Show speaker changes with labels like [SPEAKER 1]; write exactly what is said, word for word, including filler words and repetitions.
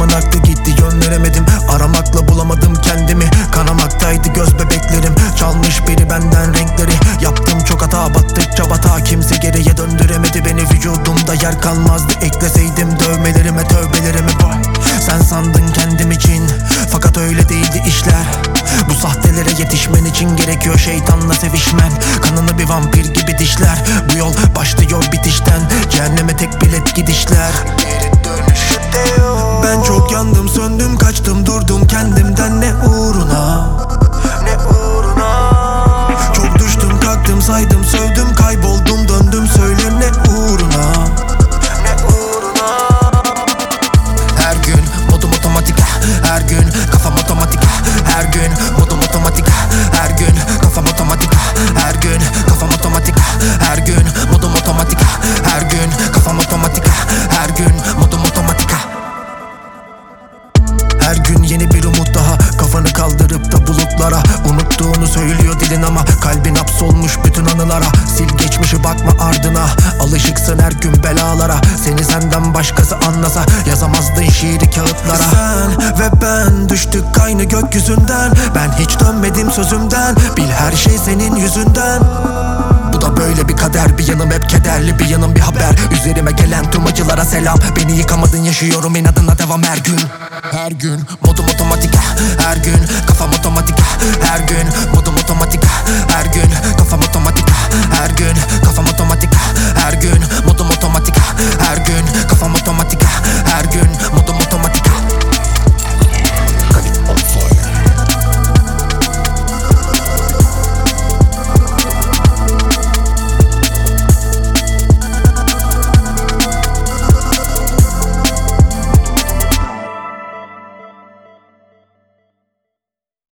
[SPEAKER 1] Zaman aktı gitti, yön veremedim. Aramakla bulamadım kendimi. Kanamaktaydı göz bebeklerim. Çalmış biri benden renkleri. Yaptım çok hata, battıkça bata. Kimse geriye döndüremedi beni. Vücudumda yer kalmazdı, ekleseydim dövmelerime tövbelerimi. Boy, sen sandın kendim için, fakat öyle değildi işler. Bu sahtelere yetişmen için gerekiyor şeytanla sevişmen. Kanını bir vampir gibi dişler. Bu yol başlıyor bitişten. Cehenneme tek bilet gidişler. Geri dönüşü de yok. Ben çok yandım, söndüm, kaçtım, durdum kendimden. Ne uğruna, ne uğruna. Çok düştüm, kalktım, saydım, sövdüm, kayboldum, döndüm, söyle ne uğruna, ne uğruna. Her gün modum otomatik, her gün kafam otomatik. Her gün modum otomatik, her gün kafam otomatik. Her gün kafam otomatik, her gün modum otomatik. Her gün kafam otomatik, her gün modum otomatik. Her gün yeni bir umut daha. Kafanı kaldırıp da bulutlara. Unuttuğunu söylüyor dilin ama kalbin hapsolmuş bütün anılara. Sil geçmişi, bakma ardına. Alışıksın her gün belalara. Seni senden başkası anlasa yazamazdın şiiri kağıtlara. Sen ve ben düştük aynı gökyüzünden. Ben hiç dönmedim sözümden. Bil her şey senin yüzünden. Bu da böyle bir kader. Bir yanım hep kederli, bir yanım bir haber. Üzerime gelen tüm acılara selam. Beni yıkamadın, yaşıyorum inadına devam her gün. Her gün modum otomatik, her gün kafam otomatik. Her gün modum otomatik, her gün kafam